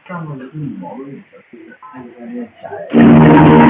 上面的羽毛有的是按下面下来